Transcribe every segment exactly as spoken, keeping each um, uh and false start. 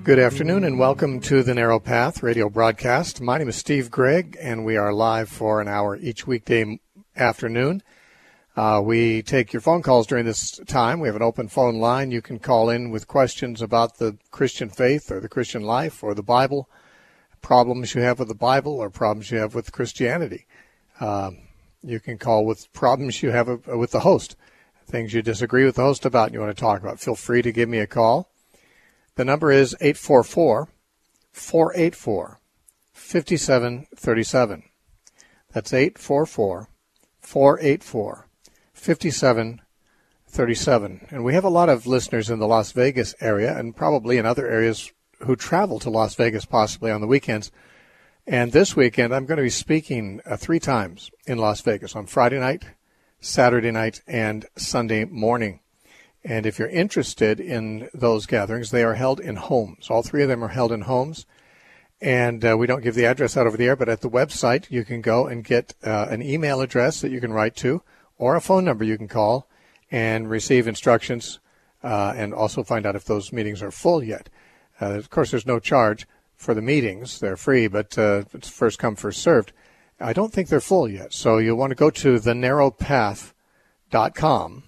Good afternoon and welcome to the Narrow Path radio broadcast. My name is Steve Gregg, and we are live for an hour each weekday afternoon. Uh, we take your phone calls during this time. We have an open phone line. You can call in with questions about the Christian faith or the Christian life or the Bible, problems you have with the Bible or problems you have with Christianity. Uh, you can call with problems you have with the host, things you disagree with the host about and you want to talk about. Feel free to give me a call. The number is eight four four, four eight four, five seven three seven. That's eight four four, four eight four, five seven three seven. And we have a lot of listeners in the Las Vegas area and probably in other areas who travel to Las Vegas possibly on the weekends. And this weekend I'm going to be speaking uh, three times in Las Vegas on Friday night, Saturday night, and Sunday morning. And if you're interested in those gatherings, they are held in homes. All three of them are held in homes. And uh, we don't give the address out over the air, but at the website you can go and get uh, an email address that you can write to or a phone number you can call and receive instructions uh, and also find out if those meetings are full yet. Uh, of course, there's no charge for the meetings. They're free, but uh, it's first come, first served. I don't think they're full yet. So you'll want to go to the narrow path dot com.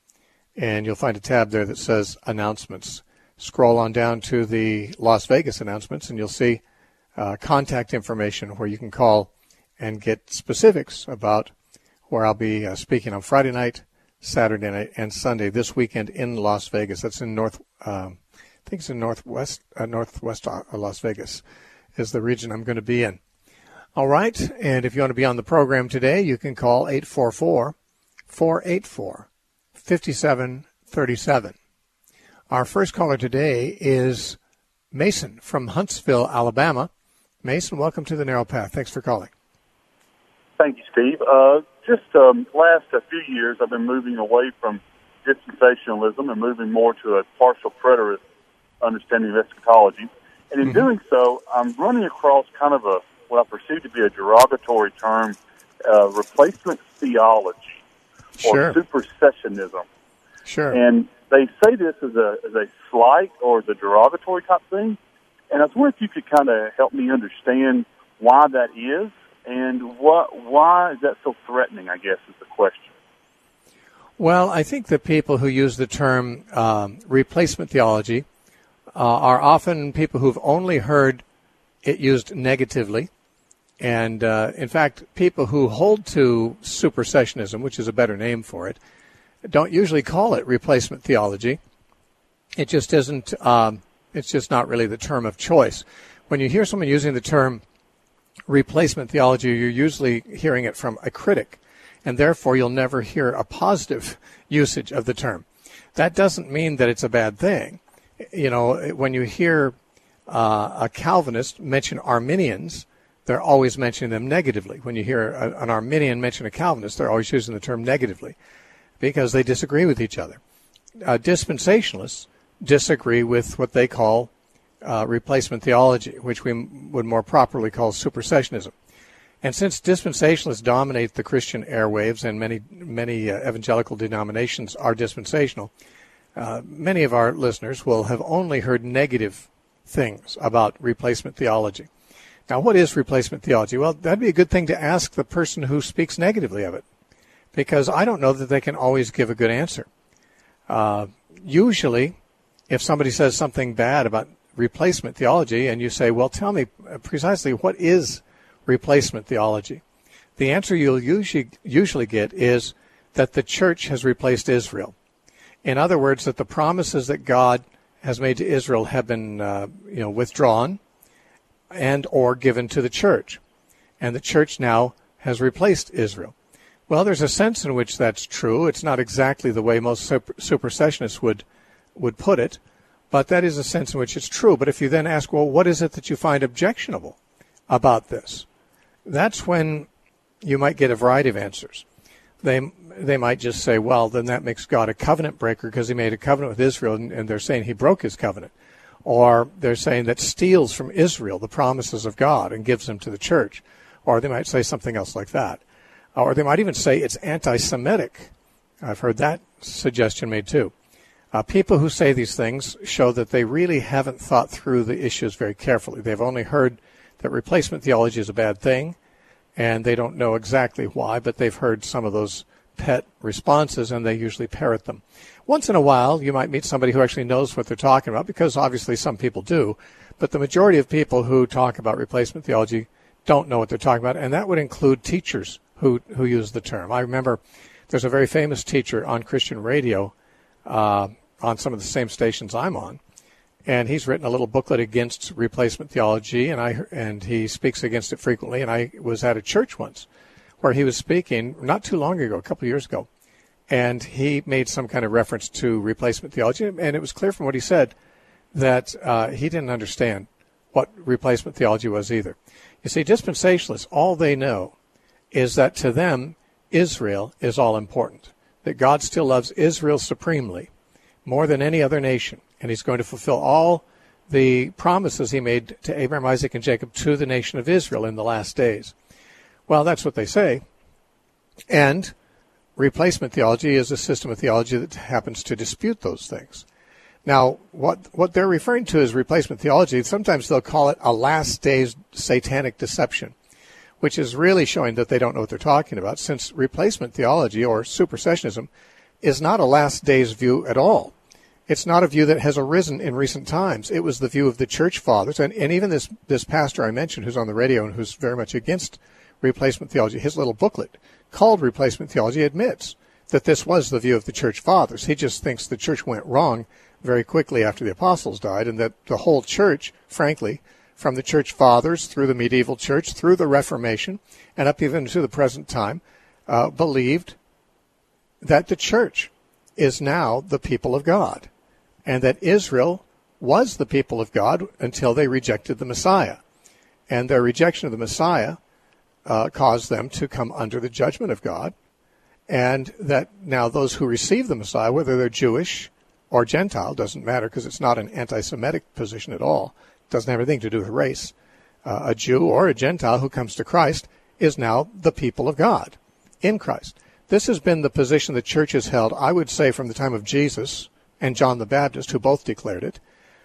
And you'll find a tab there that says announcements. Scroll on down to the Las Vegas announcements, and you'll see uh, contact information where you can call and get specifics about where I'll be uh, speaking on Friday night, Saturday night, and Sunday this weekend in Las Vegas. That's in North, um, I think it's in Northwest, uh, Northwest uh, Las Vegas is the region I'm going to be in. All right, and if you want to be on the program today, you can call eight four four, four eight four, five seven three seven. Our first caller today is Mason from Huntsville, Alabama. Mason, welcome to the Narrow Path. Thanks for calling. Thank you, Steve. Uh, just um, last a few years, I've been moving away from dispensationalism and moving more to a partial preterist understanding of eschatology. And in mm-hmm. doing so, I'm running across kind of a what I perceive to be a derogatory term, uh, replacement theology. Sure. Or supersessionism. Sure. And they say this as a as a slight or as a derogatory type thing. And I was wondering if you could kind of help me understand why that is and what why is that so threatening, I guess, is the question. Well, I think the people who use the term um, replacement theology uh, are often people who've only heard it used negatively. And, uh, in fact, people who hold to supersessionism, which is a better name for it, don't usually call it replacement theology. It just isn't, um, it's just not really the term of choice. When you hear someone using the term replacement theology, you're usually hearing it from a critic, and therefore you'll never hear a positive usage of the term. That doesn't mean that it's a bad thing. You know, when you hear uh, a Calvinist mention Arminians, they're always mentioning them negatively. When you hear a, an Arminian mention a Calvinist, they're always using the term negatively because they disagree with each other. Uh, dispensationalists disagree with what they call uh, replacement theology, which we m- would more properly call supersessionism. And since dispensationalists dominate the Christian airwaves and many many uh, evangelical denominations are dispensational, uh, many of our listeners will have only heard negative things about replacement theology. Now, what is replacement theology? Well, that'd be a good thing to ask the person who speaks negatively of it, because I don't know that they can always give a good answer. Uh, usually, if somebody says something bad about replacement theology and you say, well, tell me precisely what is replacement theology, the answer you'll usually, usually get is that the church has replaced Israel. In other words, that the promises that God has made to Israel have been uh, you know, withdrawn and or given to the church. And the church now has replaced Israel. Well, there's a sense in which that's true. It's not exactly the way most super, supersessionists would would put it, but that is a sense in which it's true. But if you then ask, well, what is it that you find objectionable about this? That's when you might get a variety of answers. They they might just say, well, then that makes God a covenant breaker because he made a covenant with Israel, and, and they're saying he broke his covenant. Or they're saying that steals from Israel the promises of God and gives them to the church. Or they might say something else like that. Or they might even say it's anti-Semitic. I've heard that suggestion made too. Uh, people who say these things show that they really haven't thought through the issues very carefully. They've only heard that replacement theology is a bad thing, and they don't know exactly why, but they've heard some of those pet responses, and they usually parrot them. Once in a while, you might meet somebody who actually knows what they're talking about, because obviously some people do, but the majority of people who talk about replacement theology don't know what they're talking about, and that would include teachers who, who use the term. I remember there's a very famous teacher on Christian radio uh, on some of the same stations I'm on, and he's written a little booklet against replacement theology, and I and he speaks against it frequently. And I was at a church once where he was speaking not too long ago, a couple of years ago, and he made some kind of reference to replacement theology, and it was clear from what he said that uh, he didn't understand what replacement theology was either. You see, dispensationalists, all they know is that to them, Israel is all important, that God still loves Israel supremely, more than any other nation, and he's going to fulfill all the promises he made to Abraham, Isaac, and Jacob to the nation of Israel in the last days. Well, that's what they say. And replacement theology is a system of theology that happens to dispute those things. Now, what what they're referring to as replacement theology, sometimes they'll call it a last days satanic deception, which is really showing that they don't know what they're talking about, since replacement theology, or supersessionism, is not a last days view at all. It's not a view that has arisen in recent times. It was the view of the church fathers, and, and even this, this pastor I mentioned who's on the radio and who's very much against replacement theology, his little booklet called Replacement Theology admits that this was the view of the church fathers. He just thinks the church went wrong very quickly after the apostles died, and that the whole church, frankly, from the church fathers through the medieval church, through the Reformation, and up even to the present time, uh, believed that the church is now the people of God, and that Israel was the people of God until they rejected the Messiah. And their rejection of the Messiah uh, caused them to come under the judgment of God, and that now those who receive the Messiah, whether they're Jewish or Gentile, doesn't matter, because it's not an anti-Semitic position at all. It doesn't have anything to do with race. Uh, a Jew or a Gentile who comes to Christ is now the people of God in Christ. This has been the position the church has held, I would say, from the time of Jesus and John the Baptist, who both declared it,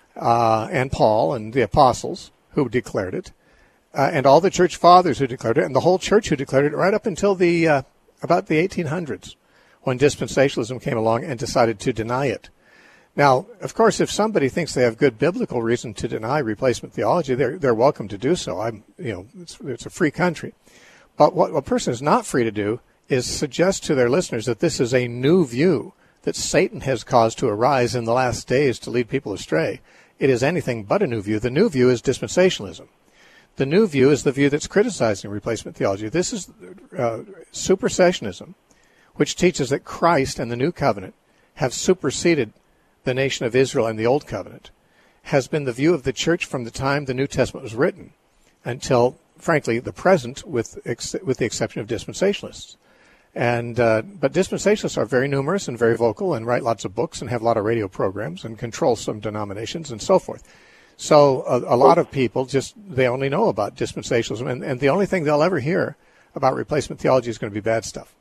uh, and Paul and the apostles who declared it, uh, and all the church fathers who declared it, and the whole church who declared it, right up until the uh, about the eighteen hundreds, when dispensationalism came along and decided to deny it. Now, of course, if somebody thinks they have good biblical reason to deny replacement theology, they're they're welcome to do so. I'm, you know, it's, it's a free country. But what a person is not free to do is suggest to their listeners that this is a new view that Satan has caused to arise in the last days to lead people astray. It is anything but a new view. The new view is dispensationalism. The new view is the view that's criticizing replacement theology. This is uh, supersessionism, which teaches that Christ and the new covenant have superseded the nation of Israel and the old covenant, has been the view of the church from the time the New Testament was written until, frankly, the present, with ex- with the exception of dispensationalists. And uh, but dispensationalists are very numerous and very vocal and write lots of books and have a lot of radio programs and control some denominations and so forth. So a, a lot of people just, they only know about dispensationalism, and, and the only thing they'll ever hear about replacement theology is going to be bad stuff.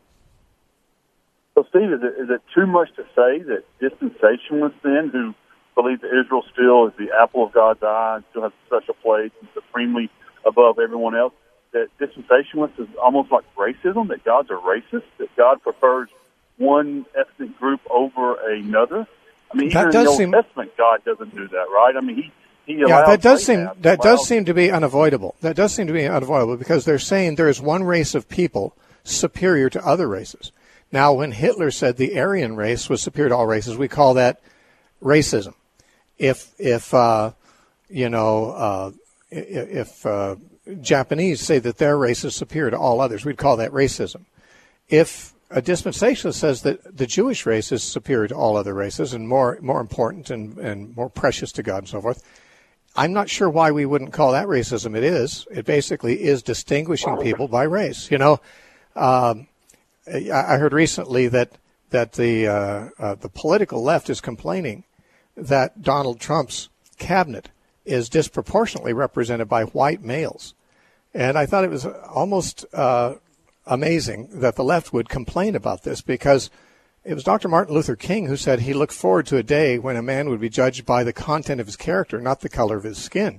So, Steve, is it, is it too much to say that dispensationalists then, who believe that Israel still is the apple of God's eye and still has a special place and supremely above everyone else, that dispensationalists is almost like racism, that God's a racist, that God prefers one ethnic group over another? I mean, even in the Old seem... Testament, God doesn't do that, right? I mean, he he allows yeah, that does seem Rahab, that allows... does seem to be unavoidable. That does seem to be unavoidable because they're saying there is one race of people superior to other races. Now, when Hitler said the Aryan race was superior to all races, we call that racism. If if uh, you know uh, if uh, Japanese say that their race is superior to all others, we'd call that racism. If a dispensationalist says that the Jewish race is superior to all other races and more more important and, and more precious to God and so forth, I'm not sure why we wouldn't call that racism. It is. It basically is distinguishing people by race. You know, um, I heard recently that that the uh, uh, the political left is complaining that Donald Trump's cabinet is disproportionately represented by white males, and I thought it was almost uh, amazing that the left would complain about this, because It was Doctor Martin Luther King who said he looked forward to a day when a man would be judged by the content of his character, not the color of his skin.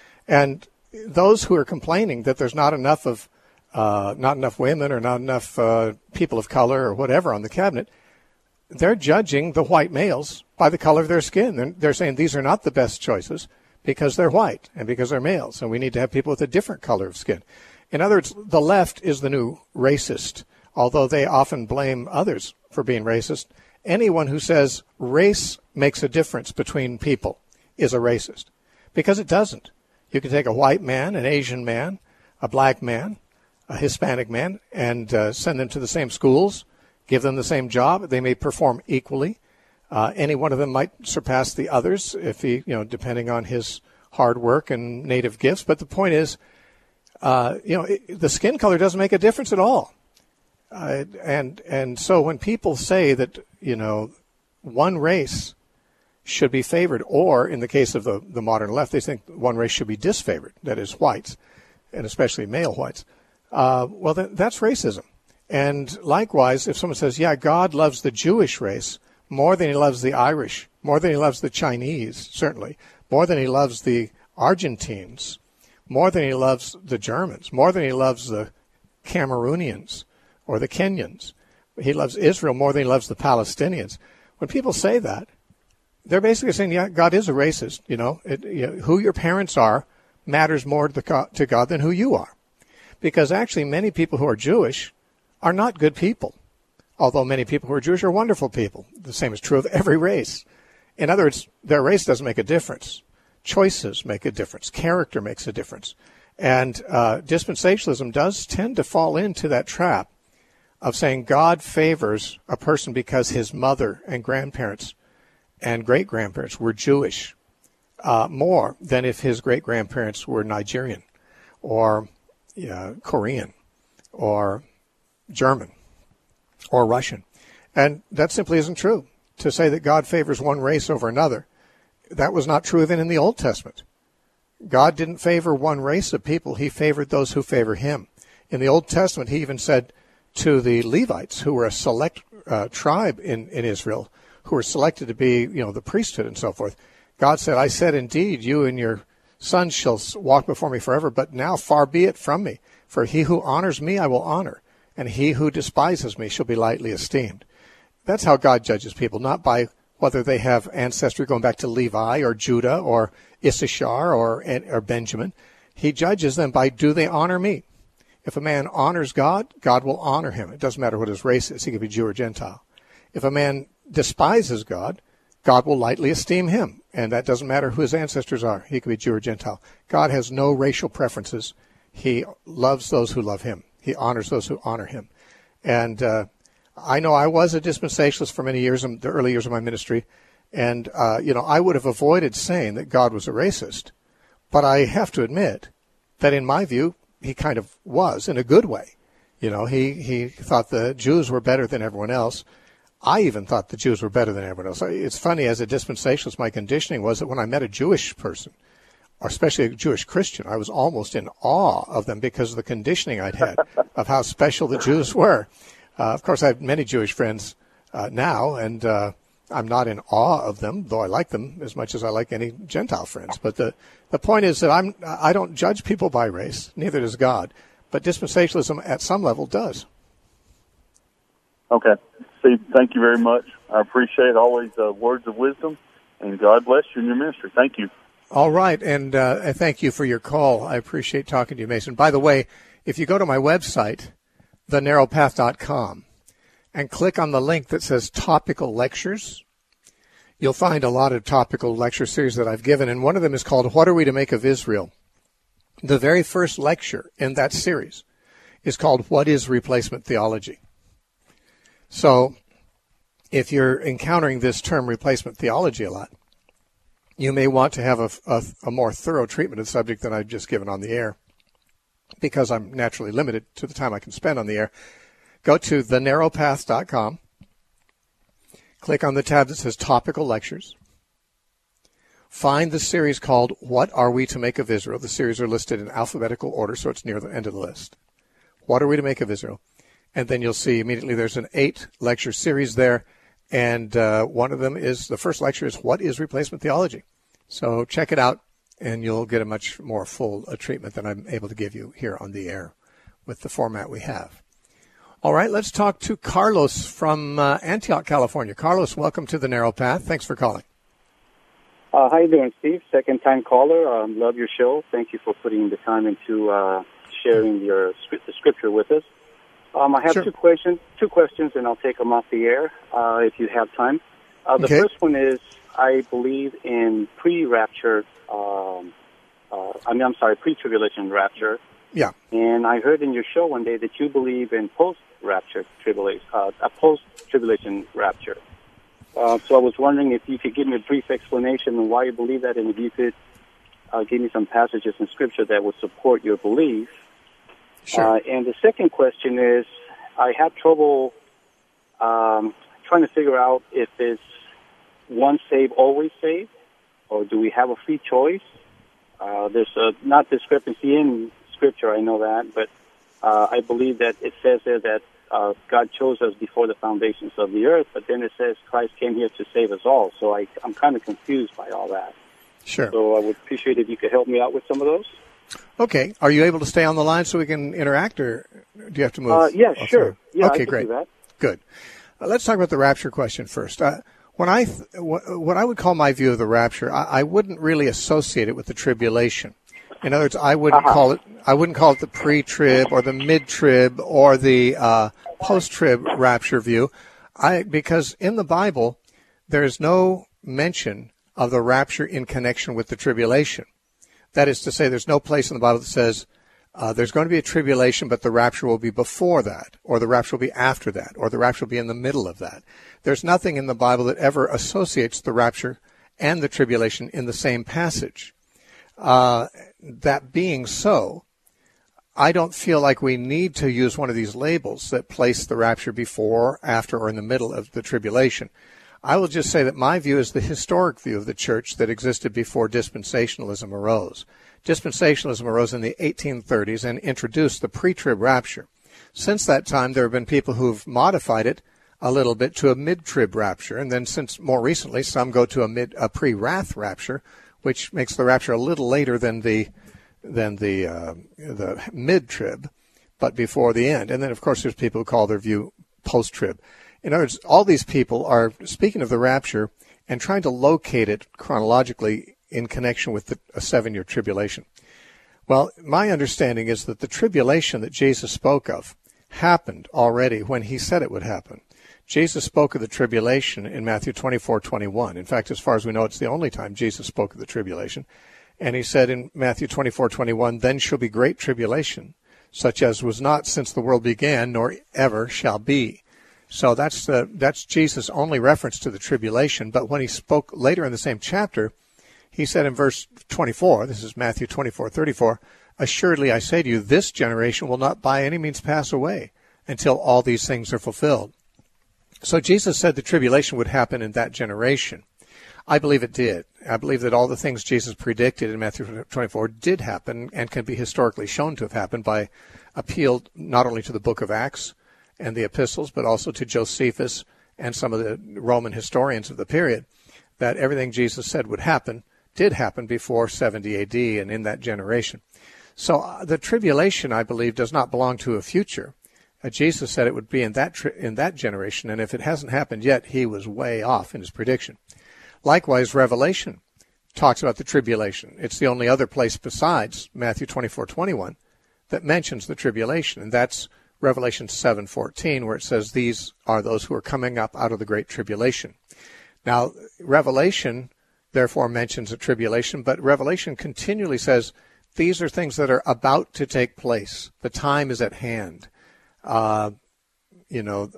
And those who are complaining that there's not enough of, uh, not enough women or not enough uh, people of color or whatever on the cabinet, they're judging the white males by the color of their skin. They're, they're saying these are not the best choices because they're white and because they're males, and we need to have people with a different color of skin. In other words, the left is the new racist, although they often blame others for being racist. Anyone who says race makes a difference between people is a racist, because it doesn't. You can take a white man, an Asian man, a black man, a Hispanic man, and uh, send them to the same schools, give them the same job. They may perform equally. Uh, any one of them might surpass the others if he, you know, depending on his hard work and native gifts. But the point is, uh, you know, it, the skin color doesn't make a difference at all. Uh, and and so when people say that, you know, one race should be favored, or in the case of the, the modern left, they think one race should be disfavored, that is whites, and especially male whites, uh, well, th- that's racism. And likewise, if someone says, yeah, God loves the Jewish race more than he loves the Irish, more than he loves the Chinese, certainly, more than he loves the Argentines, more than he loves the Germans, more than he loves the Cameroonians or the Kenyans. He loves Israel more than he loves the Palestinians. When people say that, they're basically saying, yeah, God is a racist. You know, it, you know who your parents are matters more to, the, to God than who you are. Because actually many people who are Jewish are not good people, although many people who are Jewish are wonderful people. The same is true of every race. In other words, their race doesn't make a difference. Choices make a difference. Character makes a difference. And uh, dispensationalism does tend to fall into that trap of saying God favors a person because his mother and grandparents and great-grandparents were Jewish uh, more than if his great-grandparents were Nigerian or uh, Korean or German or Russian. And that simply isn't true. To say that God favors one race over another, that was not true even in the Old Testament. God didn't favor one race of people. He favored those who favor him. In the Old Testament, he even said to the Levites, who were a select uh, tribe in, in Israel, who were selected to be, you know, the priesthood and so forth, God said, I said, indeed, you and your sons shall walk before me forever, but now far be it from me. For he who honors me, I will honor, and he who despises me shall be lightly esteemed. That's how God judges people, not by whether they have ancestry going back to Levi or Judah or Issachar or, or Benjamin. He judges them by, do they honor me? If a man honors God, God will honor him. It doesn't matter what his race is. He could be Jew or Gentile. If a man despises God, God will lightly esteem him. And that doesn't matter who his ancestors are. He could be Jew or Gentile. God has no racial preferences. He loves those who love him. He honors those who honor him. And uh, I know I was a dispensationalist for many years in the early years of my ministry. And, uh, you know, I would have avoided saying that God was a racist. But I have to admit that in my view, he kind of was in a good way. You know, he, he thought the Jews were better than everyone else. I even thought the Jews were better than everyone else. It's funny, as a dispensationalist, my conditioning was that when I met a Jewish person, or especially a Jewish Christian, I was almost in awe of them because of the conditioning I'd had of how special the Jews were. Uh, of course, I have many Jewish friends uh, now, and uh, I'm not in awe of them, though I like them as much as I like any Gentile friends. But the, the point is that I'm, I don't judge people by race, neither does God. But dispensationalism at some level does. Okay. Steve, thank you very much. I appreciate always uh, words of wisdom, and God bless you in your ministry. Thank you. All right, and uh, thank you for your call. I appreciate talking to you, Mason. By the way, if you go to my website, the narrow path dot com, and click on the link that says Topical Lectures, you'll find a lot of topical lecture series that I've given, and one of them is called What Are We to Make of Israel? The very first lecture in that series is called What is Replacement Theology? So if you're encountering this term replacement theology a lot, you may want to have a, a, a more thorough treatment of the subject than I've just given on the air, because I'm naturally limited to the time I can spend on the air. Go to the narrow path dot com, click on the tab that says Topical Lectures, find the series called What Are We to Make of Israel? The series are listed in alphabetical order, so it's near the end of the list. What Are We to Make of Israel? and then you'll see immediately there's an eight-lecture series there, and uh, one of them is, the first lecture is, What is Replacement Theology? So check it out, and you'll get a much more full uh, treatment than I'm able to give you here on the air with the format we have. All right, let's talk to Carlos from uh, Antioch, California. Carlos, welcome to the Narrow Path. Thanks for calling. Uh, how you doing, Steve? Second-time caller. Um, love your show. Thank you for putting the time into uh, sharing your the scripture with us. Um, I have sure. two questions. Two questions, and I'll take them off the air uh, if you have time. Uh, the okay. first one is, I believe in pre-rapture. Um, uh, I mean, I'm sorry, pre-tribulation rapture. Yeah. And I heard in your show one day that you believe in post-rapture tribulation, uh, a post-tribulation rapture. Uh, so I was wondering if you could give me a brief explanation on why you believe that, and if you could uh, give me some passages in Scripture that would support your belief. Sure. Uh, and the second question is, I have trouble um, trying to figure out if it's once saved, always saved, or do we have a free choice? Uh, there's a, not discrepancy in Scripture, I know that, but uh, I believe that it says there that uh, God chose us before the foundations of the earth, but then it says Christ came here to save us all. So I, I'm kind of confused by all that. Sure. So I would appreciate if you could help me out with some of those. Okay. Are you able to stay on the line so we can interact, or do you have to move? Uh, yeah, oh, sure. Yeah, okay, I can great. do that. Good. Uh, let's talk about the rapture question first. Uh, when I th- what I would call my view of the rapture, I, I wouldn't really associate it with the tribulation. In other words, I wouldn't uh-huh. call it. I wouldn't call it the pre-trib or the mid-trib or the uh, post-trib rapture view. I because in the Bible there is no mention of the rapture in connection with the tribulation. That is to say, there's no place in the Bible that says uh, there's going to be a tribulation, but the rapture will be before that, or the rapture will be after that, or the rapture will be in the middle of that. There's nothing in the Bible that ever associates the rapture and the tribulation in the same passage. Uh, that being so, I don't feel like we need to use one of these labels that place the rapture before, after, or in the middle of the tribulation. I will just say that my view is the historic view of the church that existed before dispensationalism arose. Dispensationalism arose in the eighteen thirties and introduced the pre-trib rapture. Since that time, there have been people who've modified it a little bit to a mid-trib rapture, and then since more recently, some go to a mid a pre-wrath rapture, which makes the rapture a little later than the than the uh, the mid-trib, but before the end. And then, of course, there's people who call their view post-trib. In other words, all these people are speaking of the rapture and trying to locate it chronologically in connection with the, a seven-year tribulation. Well, my understanding is that the tribulation that Jesus spoke of happened already when he said it would happen. Jesus spoke of the tribulation in Matthew twenty-four twenty-one. In fact, as far as we know, it's the only time Jesus spoke of the tribulation. And he said in Matthew twenty-four twenty-one, "Then shall be great tribulation, such as was not since the world began, nor ever shall be." So that's the, that's Jesus' only reference to the tribulation. But when he spoke later in the same chapter, he said in verse twenty-four, this is Matthew twenty-four thirty-four, "Assuredly I say to you, this generation will not by any means pass away until all these things are fulfilled." So Jesus said the tribulation would happen in that generation. I believe it did. I believe that all the things Jesus predicted in Matthew twenty-four did happen and can be historically shown to have happened by appeal not only to the book of Acts and the epistles, but also to Josephus and some of the Roman historians of the period, that everything Jesus said would happen did happen before seventy A D and in that generation. So uh, the tribulation, I believe, does not belong to a future. Uh, Jesus said it would be in that tri- in that generation, and if it hasn't happened yet, he was way off in his prediction. Likewise, Revelation talks about the tribulation. It's the only other place besides Matthew twenty-four twenty-one that mentions the tribulation, and that's Revelation seven fourteen, where it says, "These are those who are coming up out of the great tribulation." Now, Revelation, therefore, mentions a tribulation, but Revelation continually says, these are things that are about to take place. The time is at hand. Uh, you know,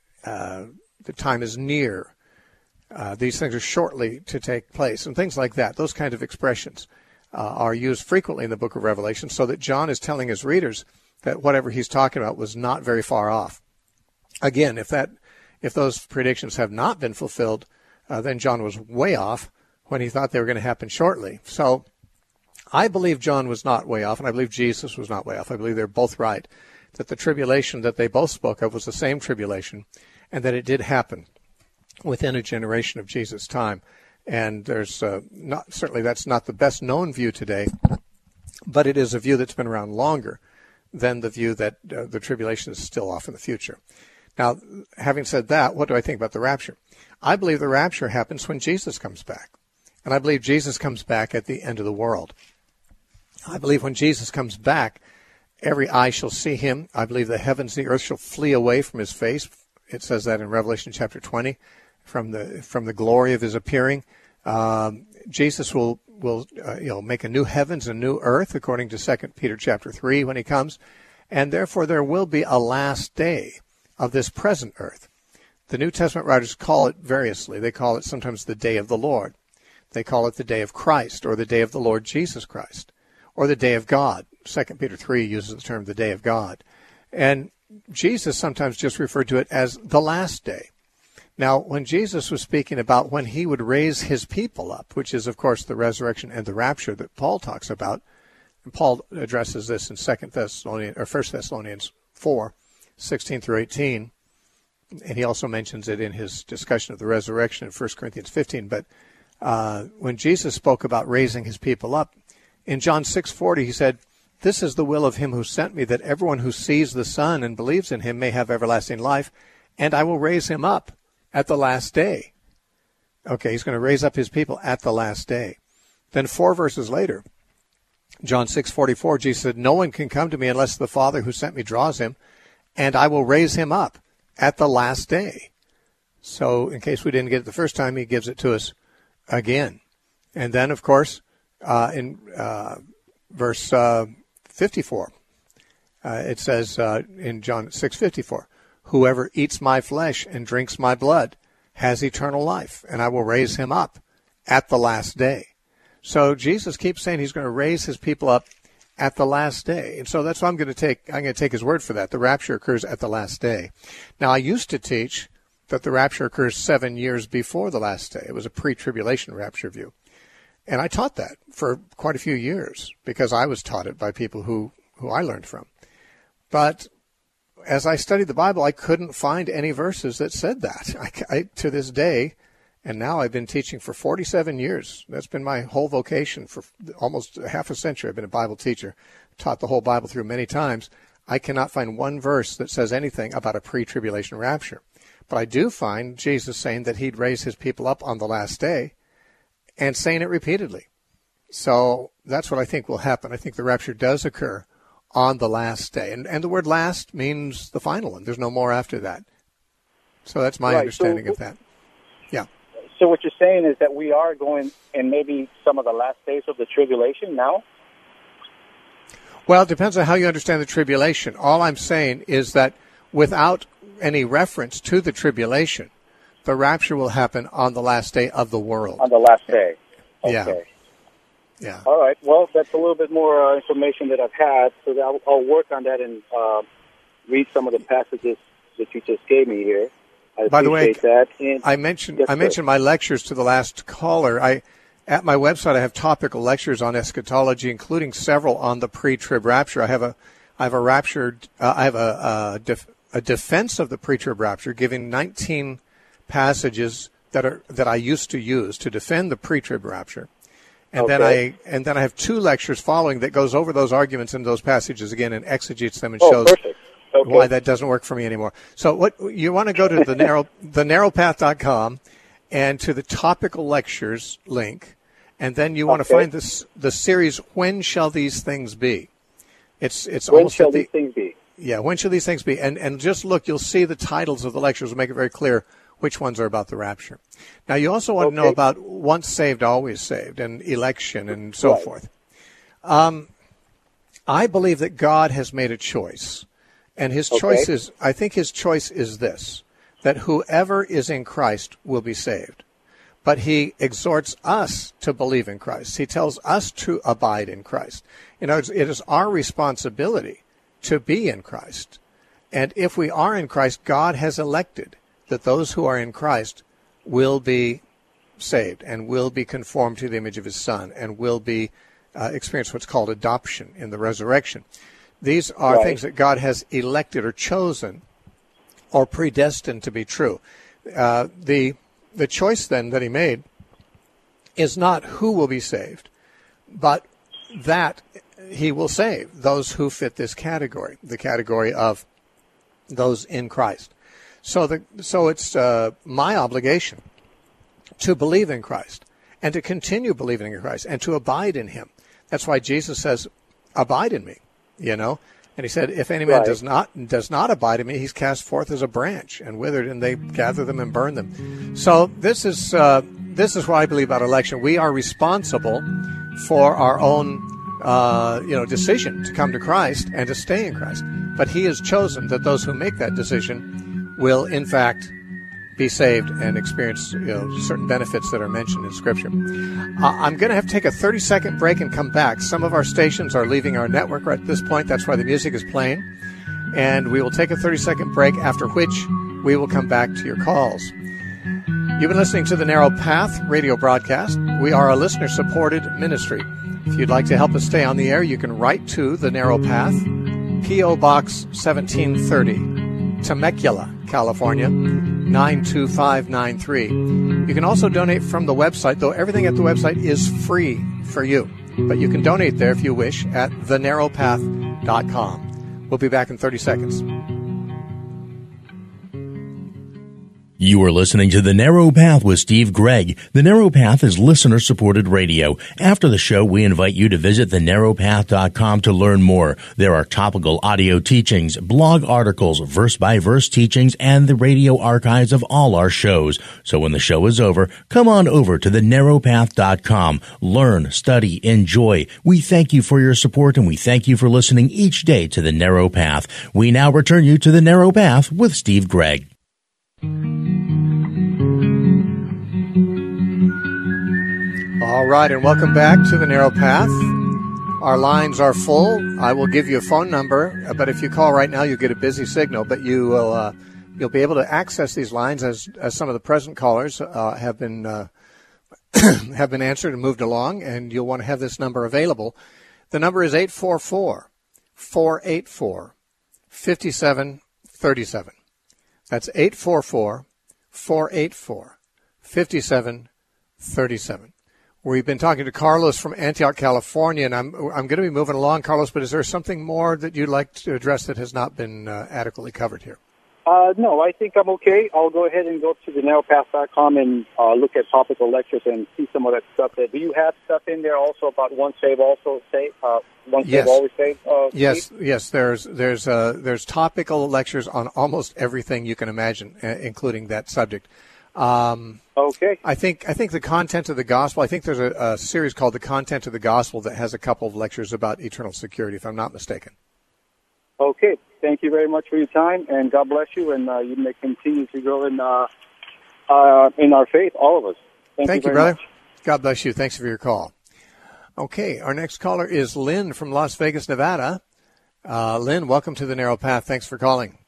uh, the time is near. Uh, these things are shortly to take place, and things like that. Those kind of expressions uh, are used frequently in the book of Revelation, so that John is telling his readers that whatever he's talking about was not very far off. Again, if that, if those predictions have not been fulfilled, uh, then John was way off when he thought they were going to happen shortly. So I believe John was not way off, and I believe Jesus was not way off. I believe they're both right. that the tribulation that they both spoke of was the same tribulation, and that it did happen within a generation of Jesus' time. And there's uh, not certainly that's not the best known view today, but it is a view that's been around longer than the view that uh, the tribulation is still off in the future. Now, having said that, what do I think about the rapture? I believe the rapture happens when Jesus comes back. And I believe Jesus comes back at the end of the world. I believe when Jesus comes back, every eye shall see him. I believe the heavens and the earth shall flee away from his face. It says that in Revelation chapter twenty, from the from the glory of his appearing. Um, Jesus will will uh, you know make a new heavens and a new earth, according to Second Peter chapter three, when he comes, and therefore there will be a last day of this present earth. The New Testament writers call it variously. They call it sometimes the day of the Lord. They call it the day of Christ, or the day of the Lord Jesus Christ, or the day of God. Second Peter three uses the term the day of God. And Jesus sometimes just referred to it as the last day. Now, when Jesus was speaking about when he would raise his people up, which is, of course, the resurrection and the rapture that Paul talks about, and Paul addresses this in Second Thessalonians or First Thessalonians four, sixteen through eighteen, and he also mentions it in his discussion of the resurrection in First Corinthians fifteen. But uh, when Jesus spoke about raising his people up, in John six forty, he said, "This is the will of him who sent me, that everyone who sees the Son and believes in him may have everlasting life, and I will raise him up at the last day." Okay, he's going to raise up his people at the last day. Then four verses later, John six forty-four, Jesus said, "No one can come to me unless the Father who sent me draws him, and I will raise him up at the last day." So in case we didn't get it the first time, he gives it to us again. And then, of course, uh, in uh, verse uh, fifty-four, uh, it says uh, in John six fifty-four, "Whoever eats my flesh and drinks my blood has eternal life, and I will raise him up at the last day." So Jesus keeps saying he's going to raise his people up at the last day. And so that's what I'm going to take. I'm going to take his word for that. The rapture occurs at the last day. Now, I used to teach that the rapture occurs seven years before the last day. It was a pre-tribulation rapture view. And I taught that for quite a few years because I was taught it by people who, who I learned from. But as I studied the Bible, I couldn't find any verses that said that. I, I, to this day, and now I've been teaching for forty-seven years. That's been my whole vocation for almost half a century. I've been a Bible teacher, taught the whole Bible through many times. I cannot find one verse that says anything about a pre-tribulation rapture. But I do find Jesus saying that he'd raise his people up on the last day and saying it repeatedly. So that's what I think will happen. I think the rapture does occur on the last day. And, and the word last means the final one. There's no more after that. So that's my right. understanding so, of that. Yeah. So what you're saying is that we are going in maybe some of the last days of the tribulation now? Well, it depends on how you understand the tribulation. All I'm saying is that without any reference to the tribulation, the rapture will happen on the last day of the world. On the last day. Okay. Yeah. Yeah. All right. Well, that's a little bit more uh, information that I've had, so I'll, I'll work on that and uh, read some of the passages that you just gave me here. I By the way, that. And, I mentioned yes, I mentioned my lectures to the last caller. I at my website I have topical lectures on eschatology, including several on the pre-trib rapture. I have a I have a raptured uh, I have a a, def, a defense of the pre-trib rapture, giving nineteen passages that are that I used to use to defend the pre-trib rapture. And okay. then I and then I have two lectures following that goes over those arguments in those passages again and exegetes them and oh, shows perfect. Okay. why that doesn't work for me anymore. So what you want to go to the narrow the narrow path dot com and to the topical lectures link, and then you want okay. to find this the series When Shall These Things Be? It's it's when almost shall the, these things be? Yeah, when shall these things be? And and just look, you'll see the titles of the lectures will make it very clear which ones are about the rapture. Now you also want okay. to know about once saved, always saved, and election and so right. forth. Um, I believe that God has made a choice. And his okay. choice is, I think his choice is this, that whoever is in Christ will be saved. But he exhorts us to believe in Christ. He tells us to abide in Christ. You know, it is our responsibility to be in Christ. And if we are in Christ, God has elected that those who are in Christ will be saved and will be conformed to the image of his Son and will be uh, experience what's called adoption in the resurrection. These are Right. things that God has elected or chosen or predestined to be true. Uh, the the choice then that he made is not who will be saved, but that he will save those who fit this category, the category of those in Christ. So the so it's uh, my obligation to believe in Christ and to continue believing in Christ and to abide in him. That's why Jesus says, abide in me, you know. And he said, if any man Right. does not does not abide in me, he's cast forth as a branch and withered, and they gather them and burn them. So this is uh, this is what I believe about election. We are responsible for our own uh, you know decision to come to Christ and to stay in Christ. But he has chosen that those who make that decision will, in fact, be saved and experience you know, certain benefits that are mentioned in Scripture. Uh, I'm going to have to take a thirty-second break and come back. Some of our stations are leaving our network right at this point. That's why the music is playing. And we will take a thirty-second break, after which we will come back to your calls. You've been listening to the Narrow Path radio broadcast. We are a listener-supported ministry. If you'd like to help us stay on the air, you can write to the Narrow Path, P O. Box seventeen thirty, Temecula, California, nine two five nine three. You can also donate from the website, though everything at the website is free for you. But you can donate there if you wish at the narrow path dot com. We'll be back in thirty seconds. You are listening to The Narrow Path with Steve Gregg. The Narrow Path is listener-supported radio. After the show, we invite you to visit the narrow path dot com to learn more. There are topical audio teachings, blog articles, verse-by-verse teachings, and the radio archives of all our shows. So when the show is over, come on over to the narrow path dot com. Learn, study, enjoy. We thank you for your support, and we thank you for listening each day to The Narrow Path. We now return you to The Narrow Path with Steve Gregg. All right, and welcome back to the Narrow Path. Our lines are full. I will give you a phone number, but if you call right now, you'll get a busy signal. But you will uh, you'll be able to access these lines as as some of the present callers uh, have been uh, have been answered and moved along, and you'll want to have this number available. The number is eight four four, four eight four, five seven three seven. That's eight four four, four eight four, five seven three seven. We've been talking to Carlos from Antioch, California, and I'm I'm going to be moving along, Carlos, but is there something more that you'd like to address that has not been uh, adequately covered here? Uh, no, I think I'm okay. I'll go ahead and go to the narrow path dot com and uh, look at topical lectures and see some of that stuff there. Do you have stuff in there also about once saved, also saved, uh, once Yes. saved, always saved? Uh, Yes, Steve? yes. There's there's uh, there's topical lectures on almost everything you can imagine, uh, including that subject. Um, Okay. I think I think the content of the gospel. I think there's a, a series called "The Content of the Gospel" that has a couple of lectures about eternal security, if I'm not mistaken. Okay. Thank you very much for your time, and God bless you, and uh, you may continue to grow in uh, uh, in our faith, all of us. Thank, Thank you, you, very brother. much. God bless you. Thanks for your call. Okay, our next caller is Lynn from Las Vegas, Nevada. Uh, Lynn, welcome to the Narrow Path. Thanks for calling.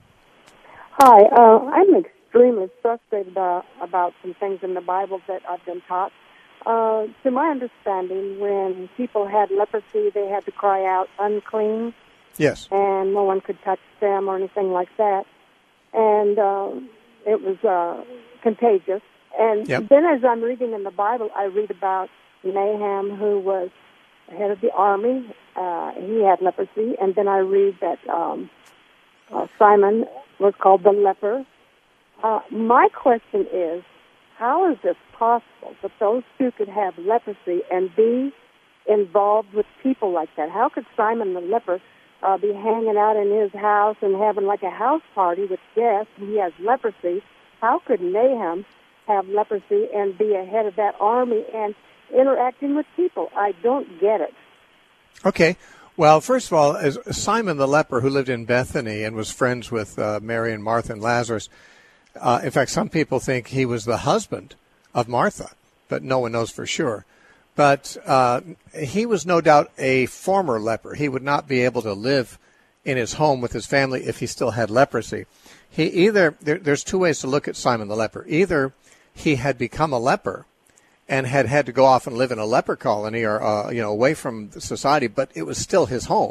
Hi, uh, I'm extremely frustrated about, about some things in the Bible that I've been taught. Uh, to my understanding, when people had leprosy, they had to cry out, unclean, Yes. and no one could touch them or anything like that. And uh, it was uh, contagious. And Yep. then as I'm reading in the Bible, I read about Nahum, who was head of the army. Uh, he had leprosy. And then I read that um, uh, Simon was called the leper. Uh, my question is, how is this possible that those two could have leprosy and be involved with people like that? How could Simon the leper uh, be hanging out in his house and having like a house party with guests and he has leprosy? How could Nahum have leprosy and be ahead of that army and interacting with people? I don't get it. Okay. Well, first of all, as Simon the leper, who lived in Bethany and was friends with uh, Mary and Martha and Lazarus, uh, in fact, some people think he was the husband of Martha, but no one knows for sure. But uh, he was no doubt a former leper. He would not be able to live in his home with his family if he still had leprosy. He either there, there's two ways to look at Simon the leper. Either he had become a leper and had had to go off and live in a leper colony or uh, you know away from society, but it was still his home,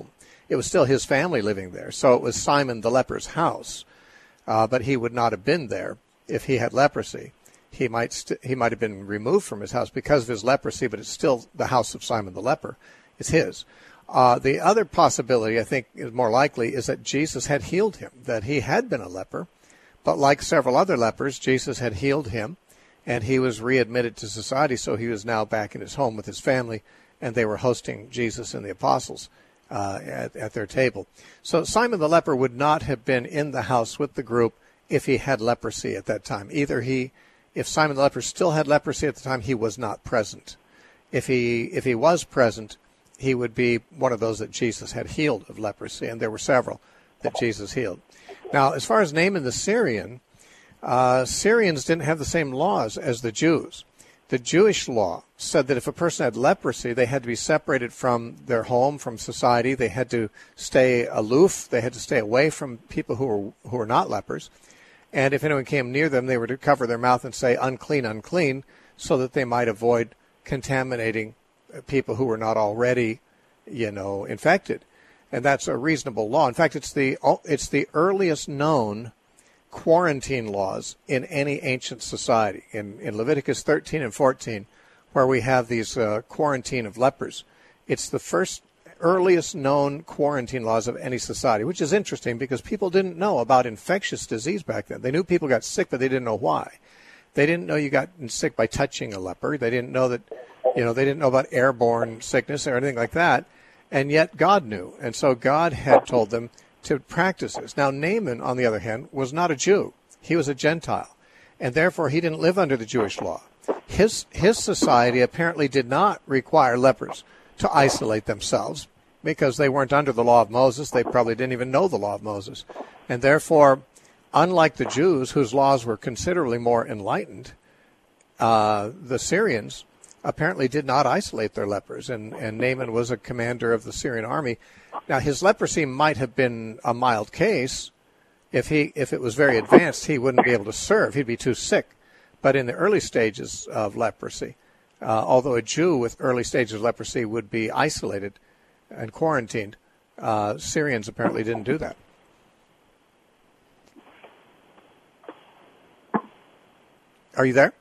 it was still his family living there. So it was Simon the leper's house, uh, but he would not have been there if he had leprosy. He might st- he might have been removed from his house because of his leprosy, but it's still the house of Simon the leper. It's his. Uh, the other possibility, I think, is more likely, is that Jesus had healed him, that he had been a leper, but like several other lepers, Jesus had healed him, and he was readmitted to society, so he was now back in his home with his family, and they were hosting Jesus and the apostles uh, at, at their table. So Simon the leper would not have been in the house with the group if he had leprosy at that time. Either he, if Simon the leper still had leprosy at the time, he was not present. If he if he was present, he would be one of those that Jesus had healed of leprosy, and there were several that Jesus healed. Now, as far as Naaman the Syrian, uh, Syrians didn't have the same laws as the Jews. The Jewish law said that if a person had leprosy, they had to be separated from their home, from society. They had to stay aloof. They had to stay away from people who were who were not lepers. And if anyone came near them, they were to cover their mouth and say, unclean, unclean, so that they might avoid contaminating people who were not already, you know, infected. And that's a reasonable law. In fact, it's the it's the earliest known quarantine laws in any ancient society. In, in Leviticus thirteen and fourteen, where we have these uh, quarantine of lepers, it's the first earliest known quarantine laws of any society, which is interesting because people didn't know about infectious disease back then. They knew people got sick, but they didn't know why. They didn't know you got sick by touching a leper. They didn't know that, you know, they didn't know about airborne sickness or anything like that. And yet God knew. And so God had told them to practice this. Now, Naaman, on the other hand, was not a Jew. He was a Gentile. And therefore, he didn't live under the Jewish law. His, his society apparently did not require lepers to isolate themselves because they weren't under the law of Moses. They probably didn't even know the law of Moses. And therefore, unlike the Jews, whose laws were considerably more enlightened, uh, the Syrians apparently did not isolate their lepers, and, and Naaman was a commander of the Syrian army. Now, his leprosy might have been a mild case. If he if it was very advanced, he wouldn't be able to serve. He'd be too sick. But in the early stages of leprosy, uh, although a Jew with early stages of leprosy would be isolated and quarantined, uh, Syrians apparently didn't do that. Are you there?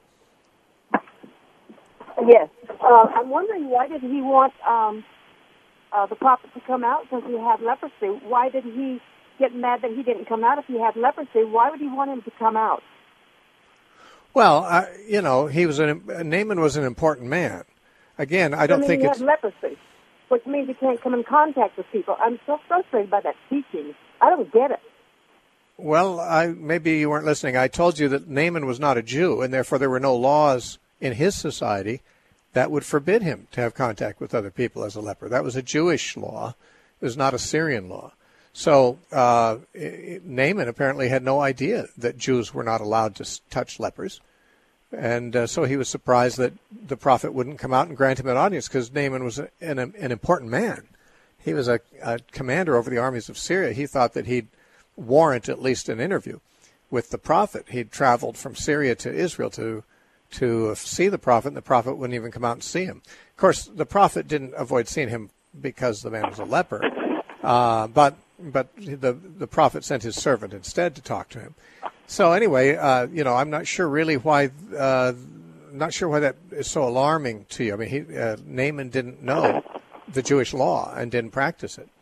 Yes. Uh, I'm wondering, why did he want um, uh, the prophet to come out since he had leprosy? Why did he get mad that he didn't come out if he had leprosy? Why would he want him to come out? Well, uh, you know, he was an, Naaman was an important man. Again, I don't I mean, think he it's... had leprosy, which means he can't come in contact with people. I'm so frustrated by that teaching. I don't get it. Well, I, maybe you weren't listening. I told you that Naaman was not a Jew, and therefore there were no laws in his society that would forbid him to have contact with other people as a leper. That was a Jewish law. It was not a Syrian law. So uh, Naaman apparently had no idea that Jews were not allowed to touch lepers. And uh, so he was surprised that the prophet wouldn't come out and grant him an audience, because Naaman was an, an important man. He was a, a commander over the armies of Syria. He thought that he'd warrant at least an interview with the prophet. He'd traveled from Syria to Israel to to see the prophet, and the prophet wouldn't even come out and see him. Of course, the prophet didn't avoid seeing him because the man was a leper, uh, but but the the prophet sent his servant instead to talk to him. So anyway, uh, you know, I'm not sure really why, uh, not sure why that is so alarming to you. I mean, he, uh, Naaman didn't know the Jewish law and didn't practice it.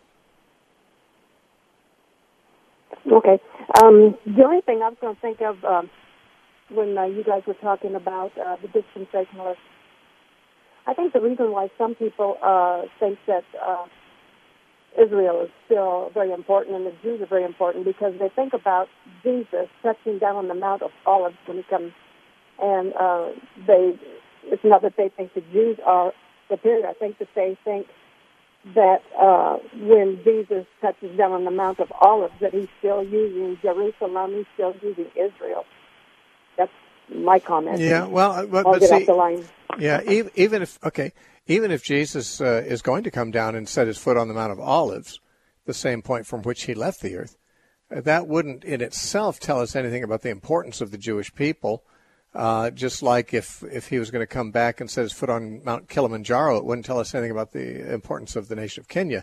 Okay. Um, the only thing I was going to think of um, when uh, you guys were talking about uh, the dispensationalists, I think the reason why some people uh, think that uh, Israel is still very important and the Jews are very important, because they think about Jesus touching down on the Mount of Olives when he comes, and uh, they, it's not that they think the Jews are superior. I think that they think that uh, when Jesus touches down on the Mount of Olives, that he's still using Jerusalem, he's still using Israel. That's my comment. Yeah, well, but, I'll but get see, off the line. yeah, even, even if, okay, even if Jesus uh, is going to come down and set his foot on the Mount of Olives, the same point from which he left the earth, uh, that wouldn't in itself tell us anything about the importance of the Jewish people. Uh, just like if, if he was going to come back and set his foot on Mount Kilimanjaro, it wouldn't tell us anything about the importance of the nation of Kenya.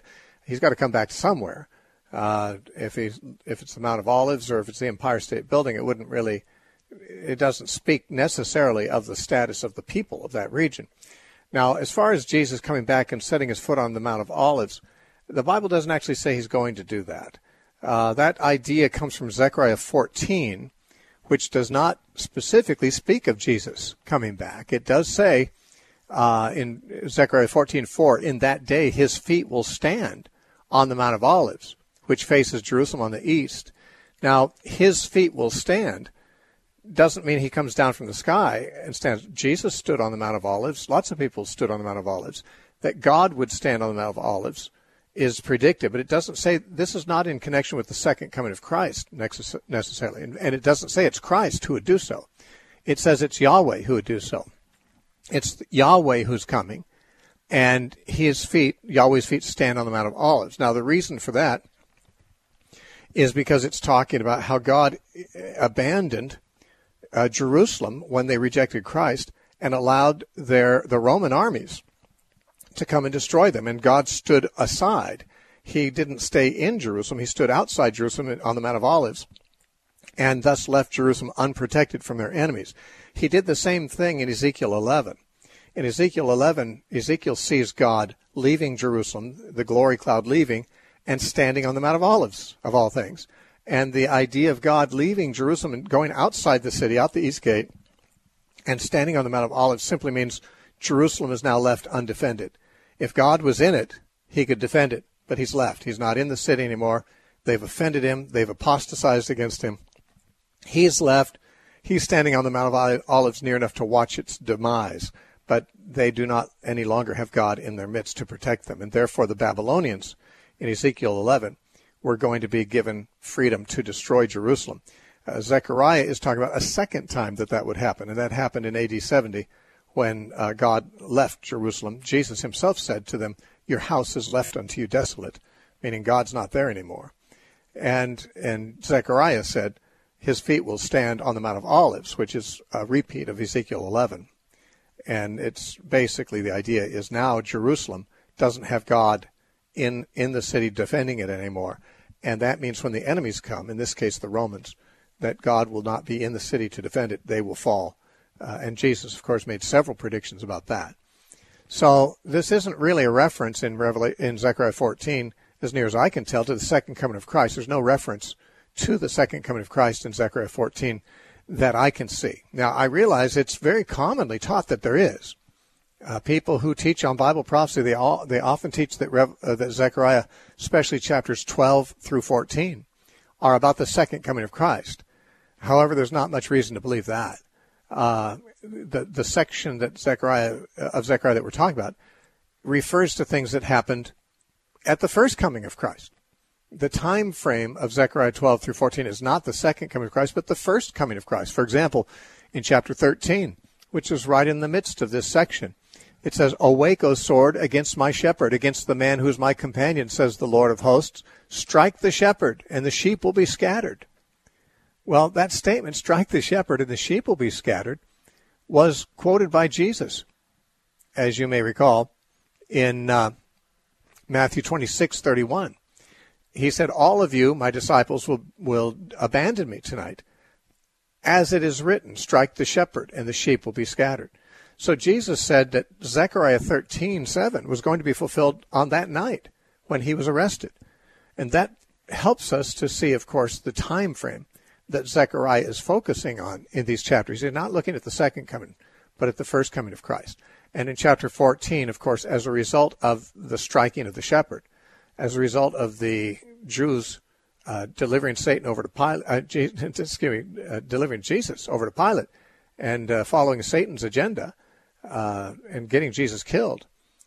he's got to come back somewhere. Uh, if he's, if it's the Mount of Olives or if it's the Empire State Building, it wouldn't really, it doesn't speak necessarily of the status of the people of that region. Now, as far as Jesus coming back and setting his foot on the Mount of Olives, the Bible doesn't actually say he's going to do that. Uh, that idea comes from Zechariah fourteen, which does not specifically speak of Jesus coming back. It does say uh, in Zechariah fourteen four, in that day his feet will stand on the Mount of Olives, which faces Jerusalem on the east. Now, his feet will stand doesn't mean he comes down from the sky and stands. Jesus stood on the Mount of Olives. Lots of people stood on the Mount of Olives. That God would stand on the Mount of Olives is predicted, but it doesn't say, this is not in connection with the second coming of Christ necessarily. And it doesn't say it's Christ who would do so. It says it's Yahweh who would do so. It's Yahweh who's coming, and his feet, Yahweh's feet, stand on the Mount of Olives. Now, the reason for that is because it's talking about how God abandoned Uh, Jerusalem when they rejected Christ and allowed their the Roman armies to come and destroy them. And God stood aside. He didn't stay in Jerusalem. He stood outside Jerusalem on the Mount of Olives and thus left Jerusalem unprotected from their enemies. He did the same thing in Ezekiel eleven. In Ezekiel eleven, Ezekiel sees God leaving Jerusalem, the glory cloud leaving, and standing on the Mount of Olives, of all things. And the idea of God leaving Jerusalem and going outside the city, out the east gate, and standing on the Mount of Olives simply means Jerusalem is now left undefended. If God was in it, he could defend it, but he's left. He's not in the city anymore. They've offended him. They've apostatized against him. He's left. He's standing on the Mount of Olives near enough to watch its demise, but they do not any longer have God in their midst to protect them. And therefore the Babylonians in Ezekiel eleven were going to be given freedom to destroy Jerusalem. Uh, Zechariah is talking about a second time that that would happen, and that happened in A D seventy when uh, God left Jerusalem. Jesus himself said to them, your house is left unto you desolate, meaning God's not there anymore. And, and Zechariah said, his feet will stand on the Mount of Olives, which is a repeat of Ezekiel eleven. And it's basically the idea is now Jerusalem doesn't have God in, in the city defending it anymore. And that means when the enemies come, in this case the Romans, that God will not be in the city to defend it. They will fall. Uh, and Jesus, of course, made several predictions about that. So this isn't really a reference in Revela- in Zechariah fourteen, as near as I can tell, to the second coming of Christ. There's no reference to the second coming of Christ in Zechariah fourteen that I can see. Now, I realize it's very commonly taught that there is. Uh, people who teach on Bible prophecy, they all they often teach that, Rev, uh, that Zechariah, especially chapters twelve through fourteen, are about the second coming of Christ. However, there's not much reason to believe that. Uh, the the section that Zechariah of Zechariah that we're talking about refers to things that happened at the first coming of Christ. The time frame of Zechariah twelve through fourteen is not the second coming of Christ, but the first coming of Christ. For example, in chapter thirteen, which is right in the midst of this section, it says, awake, O sword, against my shepherd, against the man who is my companion, says the Lord of hosts. Strike the shepherd, and the sheep will be scattered. Well, that statement, strike the shepherd, and the sheep will be scattered, was quoted by Jesus, as you may recall, in uh, Matthew twenty-six thirty-one. He said, all of you, my disciples, will, will abandon me tonight. As it is written, strike the shepherd, and the sheep will be scattered. So Jesus said that Zechariah thirteen seven was going to be fulfilled on that night when he was arrested. And that helps us to see, of course, the time frame that Zechariah is focusing on in these chapters. He's not looking at the second coming, but at the first coming of Christ. And in chapter fourteen, of course, as a result of the striking of the shepherd, as a result of the Jews uh, delivering Satan over to Pilate, uh, excuse me, uh, delivering Jesus over to Pilate, and uh, following Satan's agenda, uh, and getting Jesus killed,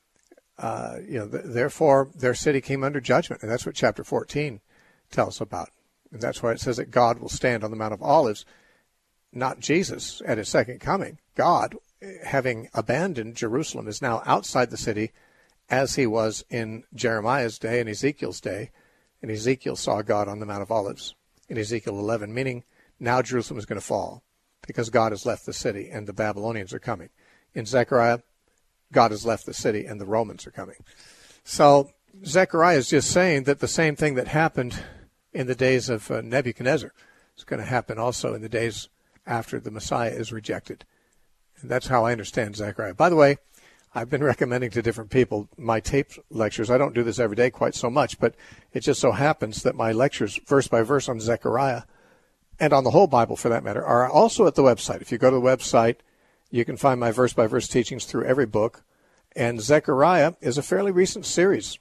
uh, you know, th- therefore their city came under judgment, and that's what chapter fourteen tells us about. And that's why it says that God will stand on the Mount of Olives, not Jesus at his second coming. God, having abandoned Jerusalem, is now outside the city, as he was in Jeremiah's day and Ezekiel's day. And Ezekiel saw God on the Mount of Olives in Ezekiel eleven, meaning now Jerusalem is going to fall because God has left the city and the Babylonians are coming. In Zechariah, God has left the city and the Romans are coming. So Zechariah is just saying that the same thing that happened in the days of uh, Nebuchadnezzar is going to happen also in the days after the Messiah is rejected. And that's how I understand Zechariah. By the way, I've been recommending to different people my taped lectures. I don't do this every day quite so much, but it just so happens that my lectures, verse by verse on Zechariah, and on the whole Bible for that matter, are also at the website. If you go to the website, you can find my verse by verse teachings through every book. And Zechariah is a fairly recent series.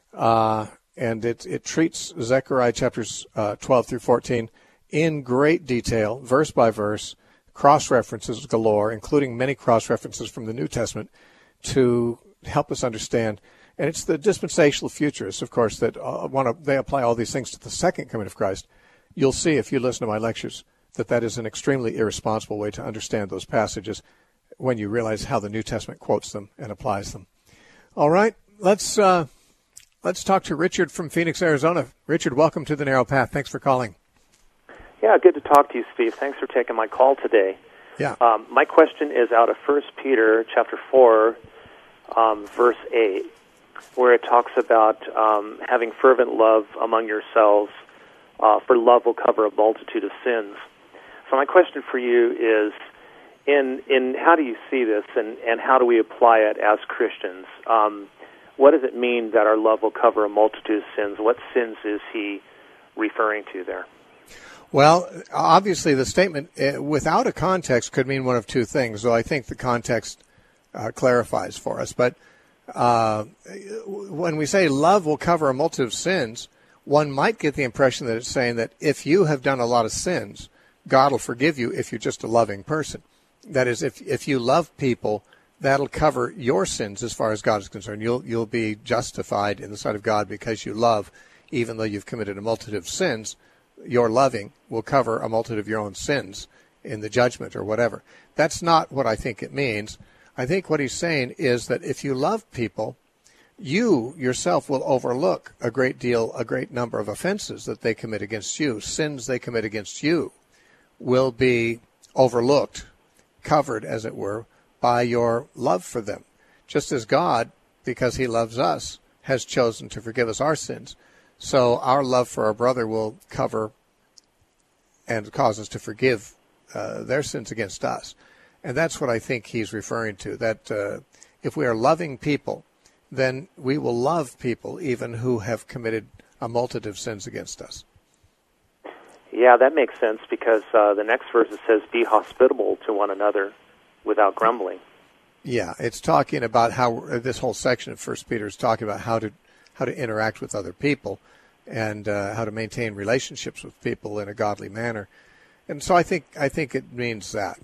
Uh, and it, it treats Zechariah chapters uh, twelve through fourteen in great detail, verse by verse, cross-references galore, including many cross-references from the New Testament to help us understand. And it's the dispensational futurists, of course, that uh, want to, they apply all these things to the second coming of Christ. You'll see if you listen to my lectures that that is an extremely irresponsible way to understand those passages when you realize how the New Testament quotes them and applies them. All right, let's uh, let's talk to Richard from Phoenix, Arizona. Richard, welcome to the Narrow Path. Thanks for calling. Yeah, good to talk to you, Steve. Thanks for taking my call today. Yeah. Um, my question is out of First Peter chapter four, um, verse eight, where it talks about um, having fervent love among yourselves, uh, for love will cover a multitude of sins. So my question for you is, in in how do you see this, and, and how do we apply it as Christians? Um, what does it mean that our love will cover a multitude of sins? What sins is he referring to there? Well, obviously the statement uh, without a context could mean one of two things, though I think the context uh, clarifies for us. But uh, when we say love will cover a multitude of sins, one might get the impression that it's saying that if you have done a lot of sins, God will forgive you if you're just a loving person. That is, if if you love people, that'll cover your sins as far as God is concerned. You'll you'll be justified in the sight of God because you love, even though you've committed a multitude of sins. Your loving will cover a multitude of your own sins in the judgment or whatever. That's not what I think it means. I think what he's saying is that if you love people, you yourself will overlook a great deal, a great number of offenses that they commit against you. Sins they commit against you will be overlooked, covered, as it were, by your love for them. Just as God, because he loves us, has chosen to forgive us our sins. So our love for our brother will cover and cause us to forgive uh, their sins against us. And that's what I think he's referring to, that uh, if we are loving people, then we will love people even who have committed a multitude of sins against us. Yeah, that makes sense, because uh, the next verse it says, be hospitable to one another without grumbling. Yeah, it's talking about how uh, this whole section of First Peter is talking about how to how to interact with other people and uh, how to maintain relationships with people in a godly manner. And so I think I think it means that.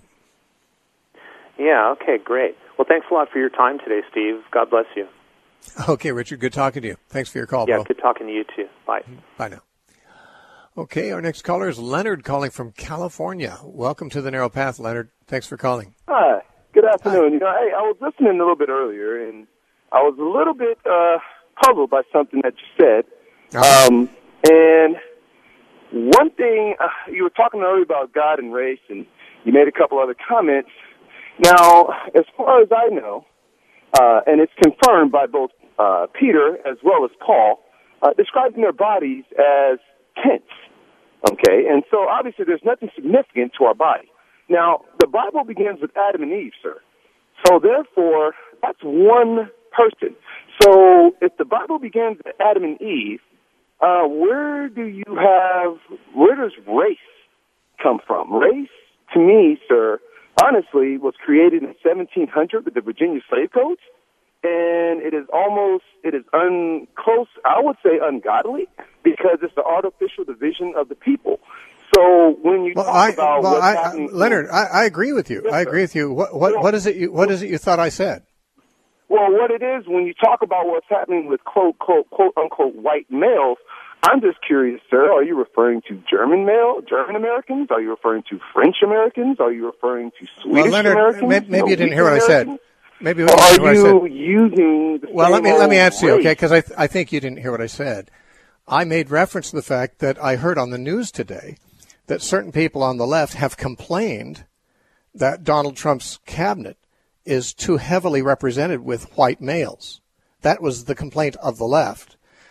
Yeah, okay, great. Well, thanks a lot for your time today, Steve. God bless you. Okay, Richard, good talking to you. Thanks for your call, yeah, bro. Good talking to you, too. Bye. Bye now. Okay, our next caller is Leonard calling from California. Welcome to the Narrow Path, Leonard. Thanks for calling. Hi. Good afternoon. You know, hey, I was listening a little bit earlier, and I was a little bit uh, puzzled by something that you said. Uh-huh. Um, and one thing, uh, you were talking earlier about God and race, and you made a couple other comments. Now, as far as I know, uh, and it's confirmed by both uh, Peter as well as Paul, uh, describing their bodies as tents. Okay, and so obviously there's nothing significant to our body. Now, the Bible begins with Adam and Eve, sir. So therefore, that's one person. So if the Bible begins with Adam and Eve, uh, where do you have, where does race come from? Race, to me, sir, honestly, was created in seventeen hundred with the Virginia Slave Codes, and it is almost, it is un, close, I would say ungodly, because it's the artificial division of the people. So when you well, talk I, about well, what's I, happening, Leonard, I, I agree with you. Yes, I agree with you. What what well, what is it? You, what is it you thought I said? Well, what it is, when you talk about what's happening with quote, quote, quote, unquote, white males, I'm just curious, sir, are you referring to German male, German Americans? Are you referring to French Americans? Are you referring to Swedish well, Leonard, Americans? Maybe, maybe you didn't hear what Americans? I said. Maybe or are are you using the Well, same let me let me old answer you, race? okay? Because I th- I think you didn't hear what I said. I made reference to the fact that I heard on the news today that certain people on the left have complained that Donald Trump's cabinet is too heavily represented with white males. That was the complaint of the left.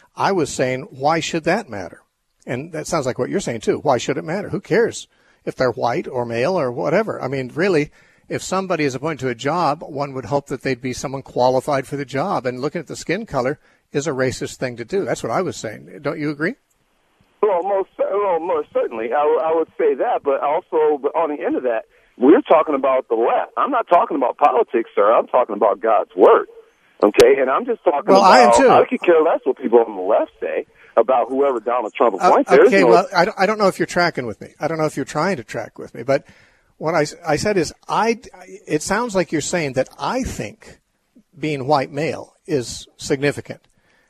I was saying, why should that matter? And that sounds like what you're saying, too. Why should it matter? Who cares if they're white or male or whatever? I mean, really, if somebody is appointed to a job, one would hope that they'd be someone qualified for the job. And looking at the skin color is a racist thing to do. That's what I was saying. Don't you agree? Well, most, well, most certainly. I, w- I would say that. But also, but on the end of that, we're talking about the left. I'm not talking about politics, sir. I'm talking about God's word. Okay? And I'm just talking well, about, I am too. I could care less what people on the left say about whoever Donald Trump appoints. Uh, okay, no... well, I don't, I don't know if you're tracking with me. I don't know if you're trying to track with me. But what I, I said is, I, it sounds like you're saying that I think being white male is significant.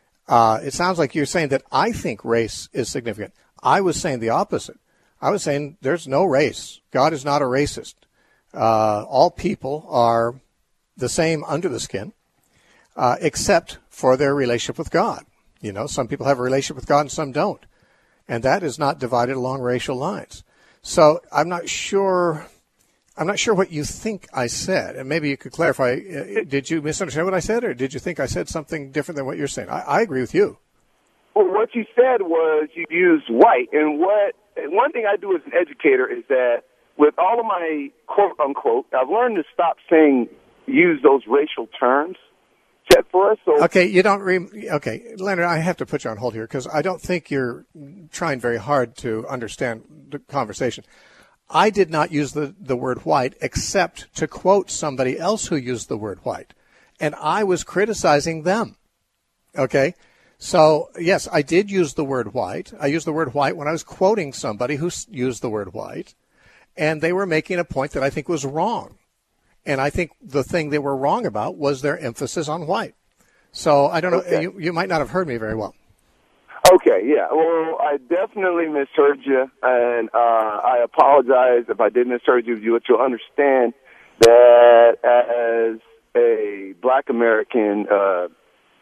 Uh, it sounds like you're saying that I think race is significant. I was saying the opposite. I was saying there's no race. God is not a racist. Uh, all people are the same under the skin, uh, except for their relationship with God. You know, some people have a relationship with God and some don't. And that is not divided along racial lines. So I'm not sure, I'm not sure what you think I said. And maybe you could clarify, uh, did you misunderstand what I said, or did you think I said something different than what you're saying? I, I agree with you. Well, what you said was you used white. And what one thing I do as an educator is that with all of my quote unquote, I've learned to stop saying, use those racial terms. For us, so. Okay, you don't. Re- okay, Leonard, I have to put you on hold here because I don't think you're trying very hard to understand the conversation. I did not use the, the word white except to quote somebody else who used the word white, and I was criticizing them. Okay, so yes, I did use the word white. I used the word white when I was quoting somebody who used the word white, and they were making a point that I think was wrong. And I think the thing they were wrong about was their emphasis on white. So I don't know. Okay. You, you might not have heard me very well. Okay, yeah. Well, I definitely misheard you, and uh, I apologize if I did misheard you. But you'll understand that as a Black American, uh,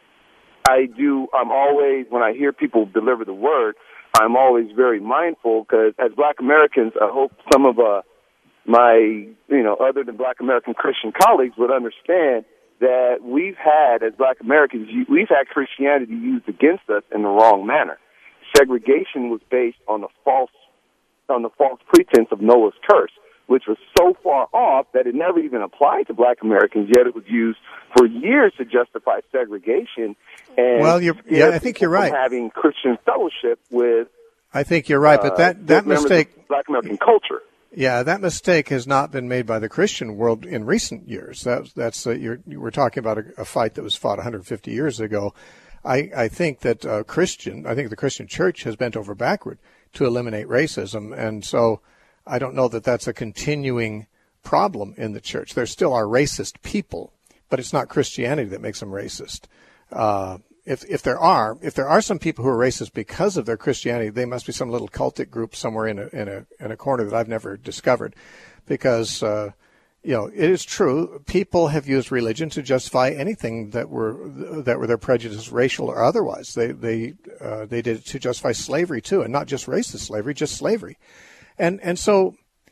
I do. I'm always when I hear people deliver the word, I'm always very mindful because as Black Americans, I hope some of uh, my, you know, other than Black American Christian colleagues would understand that we've had, as Black Americans, we've had Christianity used against us in the wrong manner. Segregation was based on the false, on the false pretense of Noah's curse, which was so far off that it never even applied to Black Americans, yet it was used for years to justify segregation. And well, you're, yeah, I think you're right. Having Christian fellowship with, I think you're right, but that, uh, that mistake, Black American culture. Yeah, that mistake has not been made by the Christian world in recent years. That, that's uh, you're, you were talking about a, a fight that was fought one hundred fifty years ago. I, I think that uh, Christian, I think the Christian church has bent over backward to eliminate racism, and so I don't know that that's a continuing problem in the church. There still are racist people, but it's not Christianity that makes them racist. Uh, if if there are if there are some people who are racist because of their Christianity, they must be some little cultic group somewhere in a in a in a corner that I've never discovered, because uh, you know it is true people have used religion to justify anything that were that were their prejudices, racial or otherwise. They they uh, they did it to justify slavery too, and not just racist slavery, just slavery, and and so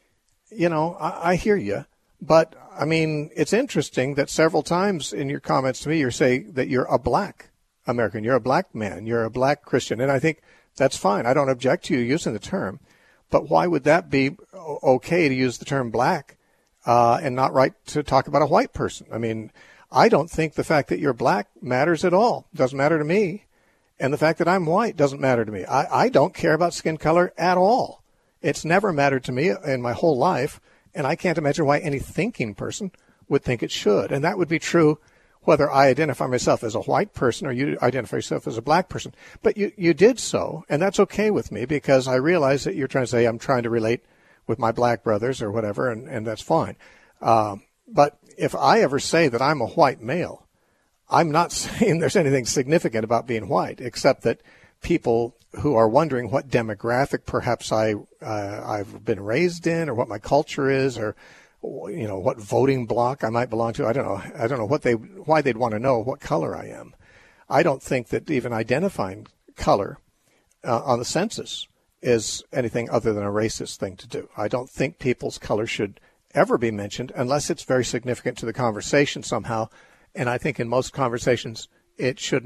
you know I, I hear you. But, I mean, it's interesting that several times in your comments to me, you're saying that you're a Black American, you're a Black man, you're a Black Christian. And I think that's fine. I don't object to you using the term. But why would that be okay to use the term Black uh, and not right to talk about a white person? I mean, I don't think the fact that you're Black matters at all. It doesn't matter to me. And the fact that I'm white doesn't matter to me. I, I don't care about skin color at all. It's never mattered to me in my whole life. And I can't imagine why any thinking person would think it should. And that would be true whether I identify myself as a white person or you identify yourself as a Black person. But you, you did so, and that's okay with me because I realize that you're trying to say I'm trying to relate with my Black brothers or whatever, and, and that's fine. Um, but if I ever say that I'm a white male, I'm not saying there's anything significant about being white, except that people who are wondering what demographic perhaps I, uh, I've been raised in or what my culture is or, you know, what voting bloc I might belong to. I don't know. I don't know what they, why they'd want to know what color I am. I don't think that even identifying color uh, on the census is anything other than a racist thing to do. I don't think people's color should ever be mentioned unless it's very significant to the conversation somehow. And I think in most conversations, it shouldn't be.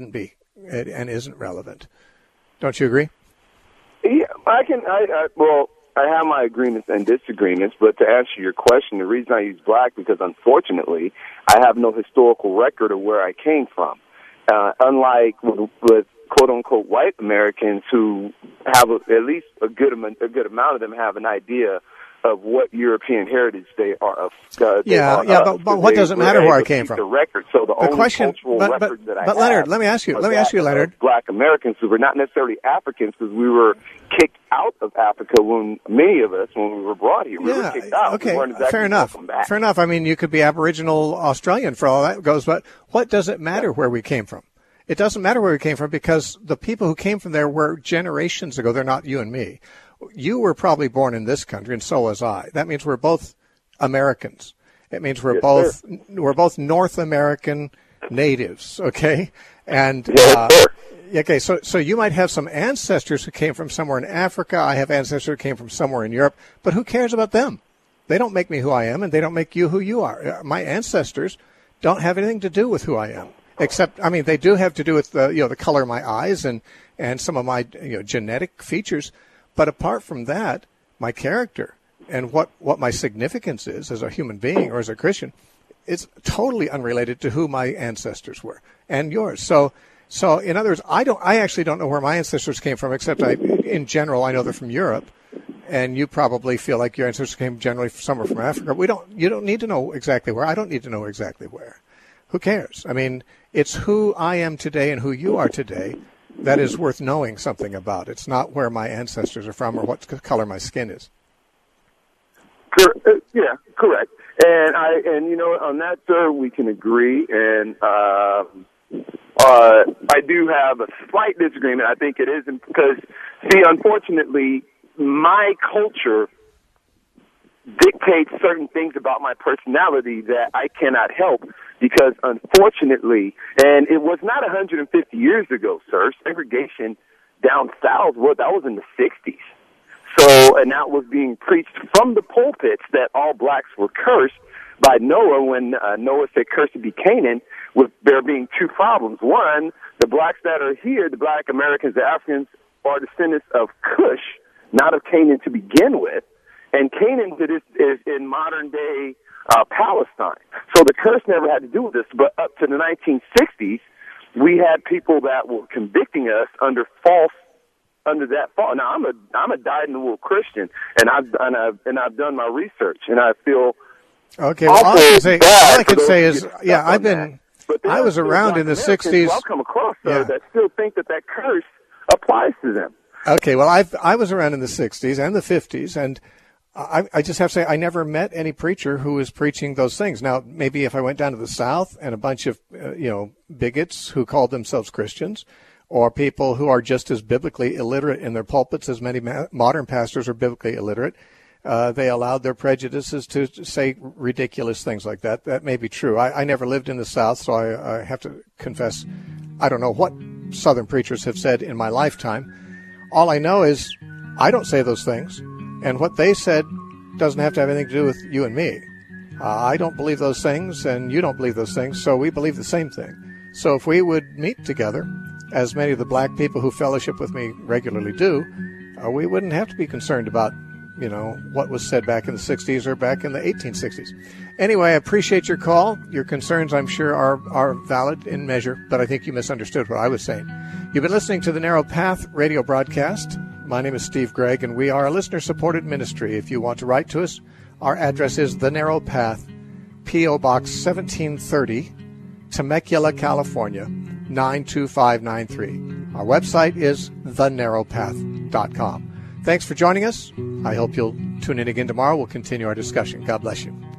and isn't relevant. Don't you agree? Yeah, I can. I, I well, I have my agreements and disagreements, but to answer your question, the reason I use black because unfortunately I have no historical record of where I came from. Uh, unlike with, with quote unquote white Americans who have a, at least a good amount, a good amount of them have an idea of what European heritage they are of. Uh, they yeah, are yeah, of. but, but So what they does it were matter where I able to came keep from? The record. So the, The only question, cultural but, but, record that I but have Leonard, let me ask you. are Let me ask you, that Leonard. of Black Americans who were not necessarily Africans because we were kicked out of Africa when many of us when we were brought here. We Yeah, were kicked out. okay, we weren't exactly fair enough. welcome back. Fair enough. I mean, you could be Aboriginal Australian for all that goes, but what does it matter where we came from? It doesn't matter where we came from because the people who came from there were generations ago. They're not you and me. You were probably born in this country, and so was I. That means we're both Americans. It means we're Yes, both sir. we're both North American natives. Okay, and Yes, uh, sir. okay, so so you might have some ancestors who came from somewhere in Africa. I have ancestors who came from somewhere in Europe. But who cares about them? They don't make me who I am, and they don't make you who you are. My ancestors don't have anything to do with who I am. Except, I mean, they do have to do with the, you know, the color of my eyes and, and some of my, you know, genetic features. But apart from that, my character and what, what my significance is as a human being or as a Christian is totally unrelated to who my ancestors were and yours. So, so in other words, I don't, I actually don't know where my ancestors came from, except I, in general, I know they're from Europe. And you probably feel like your ancestors came generally somewhere from Africa. We don't, you don't need to know exactly where. I don't need to know exactly where. Who cares? I mean, it's who I am today and who you are today that is worth knowing something about. It's not where my ancestors are from or what color my skin is. Cor- uh, yeah, correct. And I, and you know, on that, sir, we can agree. And uh, uh, I do have a slight disagreement. I think it is because, see, unfortunately, my culture dictates certain things about my personality that I cannot help because, unfortunately, and it was not one hundred fifty years ago, sir, segregation down south, well, that was in the sixties. So, and that was being preached from the pulpits that all blacks were cursed by Noah when uh, Noah said, cursed be Canaan, with there being two problems. One, the blacks that are here, the black Americans, the Africans, are descendants of Cush, not of Canaan to begin with. And Canaan is, is in modern-day uh, Palestine. So the curse never had to do with this. But up to the nineteen sixties, we had people that were convicting us under false, under that fault. Now, I'm a I'm a dyed-in-the-wool Christian, and I've and I've and I've done my research, and I feel okay. Well, all I can say, all I can say is, yeah, I've been, I was around in the sixties. I've come across uh, yeah. that still think that that curse applies to them. Okay, well, I I was around in the sixties and the fifties, and I, I just have to say I never met any preacher who was preaching those things. Now, maybe if I went down to the South and a bunch of uh, you know bigots who called themselves Christians, or people who are just as biblically illiterate in their pulpits as many ma- modern pastors are biblically illiterate, uh, they allowed their prejudices to, to say ridiculous things like that. That may be true. I, I never lived in the South, so I, I have to confess I don't know what Southern preachers have said in my lifetime. All I know is I don't say those things. And what they said doesn't have to have anything to do with you and me. Uh, I don't believe those things, and you don't believe those things, so we believe the same thing. So if we would meet together, as many of the black people who fellowship with me regularly do, uh, we wouldn't have to be concerned about, you know, what was said back in the sixties or back in the eighteen sixties. Anyway, I appreciate your call. Your concerns, I'm sure, are, are valid in measure, but I think you misunderstood what I was saying. You've been listening to the Narrow Path radio broadcast. My name is Steve Gregg, and we are a listener-supported ministry. If you want to write to us, our address is The Narrow Path, P O. Box seventeen thirty, Temecula, California, nine two five nine three. Our website is the narrow path dot com. Thanks for joining us. I hope you'll tune in again tomorrow. We'll continue our discussion. God bless you.